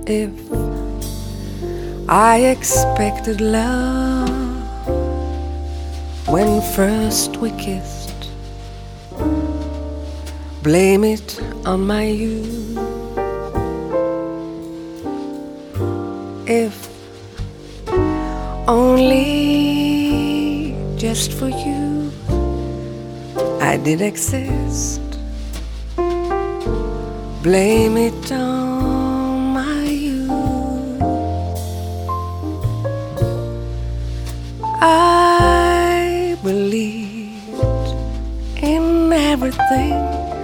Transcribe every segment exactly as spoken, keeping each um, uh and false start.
If I expected love when first we kissed, blame it on my youth. If only just for you I did exist, blame it on my youth. I believed in everything,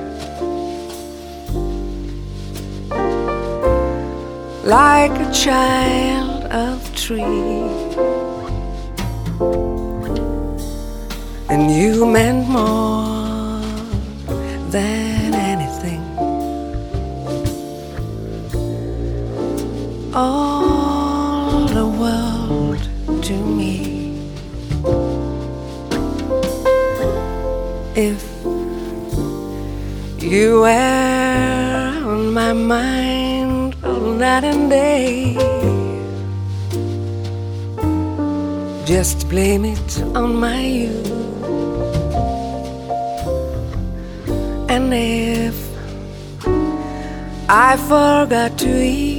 like a child of three, and you meant more than anything. All the world to me. If you were on my mind all night and day, just blame it on my youth. And if I forgot to eat,